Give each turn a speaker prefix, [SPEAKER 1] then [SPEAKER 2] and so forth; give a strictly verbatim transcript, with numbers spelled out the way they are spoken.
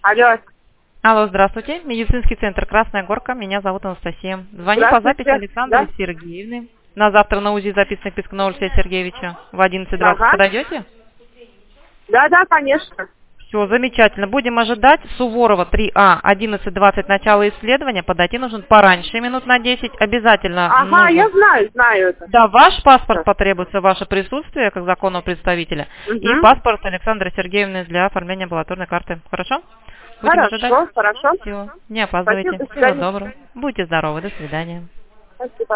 [SPEAKER 1] Алло.
[SPEAKER 2] Алло, здравствуйте. Медицинский центр «Красная Горка». Меня зовут Анастасия. Звоню по записи Александры
[SPEAKER 1] Да?
[SPEAKER 2] Сергеевны. На завтра на УЗИ записан Пискуна Алексея Сергеевича. В одиннадцать двадцать
[SPEAKER 1] Ага.
[SPEAKER 2] подойдете?
[SPEAKER 1] Да, да, конечно.
[SPEAKER 2] Все, замечательно. Будем ожидать. Суворова три А, одиннадцать двадцать, начало исследования. Подойти нужно пораньше, минут на десять. Обязательно
[SPEAKER 1] Ага,
[SPEAKER 2] нужно...
[SPEAKER 1] я знаю, знаю это.
[SPEAKER 2] Да, ваш паспорт потребуется, ваше присутствие, как законного представителя.
[SPEAKER 1] Угу.
[SPEAKER 2] И паспорт Александры Сергеевны для оформления амбулаторной карты. Хорошо? Будем
[SPEAKER 1] Хорошо,
[SPEAKER 2] ожидать.
[SPEAKER 1] хорошо.
[SPEAKER 2] Все, не опаздывайте.
[SPEAKER 1] Спасибо, до
[SPEAKER 2] Всего
[SPEAKER 1] свидания.
[SPEAKER 2] доброго. Будьте здоровы. До свидания.
[SPEAKER 1] Спасибо.